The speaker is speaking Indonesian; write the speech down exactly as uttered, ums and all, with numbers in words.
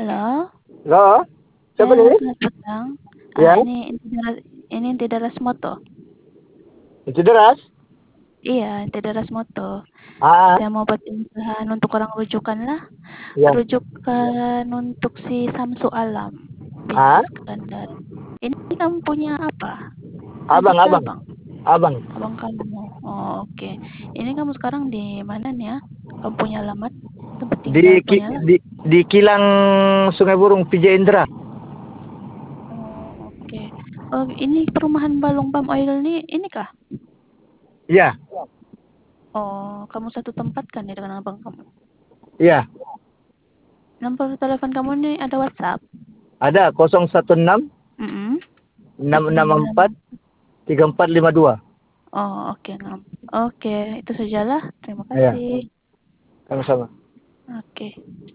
Halo? Halo? Siapa Halo, nih? selamat petang. Ya? Ah, ini Inti Dara ini Inti Darasmoto. Itu deras? Iya, Inti Darasmoto. Ah, Saya mau buat perusahaan untuk orang rujukan lah. ya. Rujukan untuk si Samsu Alam binti Ah, Skandar. Ini kamu punya apa? abang, Adik kah, abang. Bang? Abang. Abang kamu. Oh, oke. Ini kamu sekarang di mana nih ya? Kamu punya alamat tempat tinggal Di, ki, punya lah. di, di kilang Sungai Burung, P J Indra. Oh, oke. Oh, ini perumahan Balong Palm Oil ini ini kah? Iya, Oh, kamu satu tempat kan ya dengan abang kamu? iya. Nomor telepon kamu nih ada WhatsApp? Ada nol satu enam Mm-mm. enam enam Sembilan. empat tiga empat lima dua. Oh, oke, Ngam. Oke, itu sajalah. Terima Ya, kasih. sama-sama. Oke.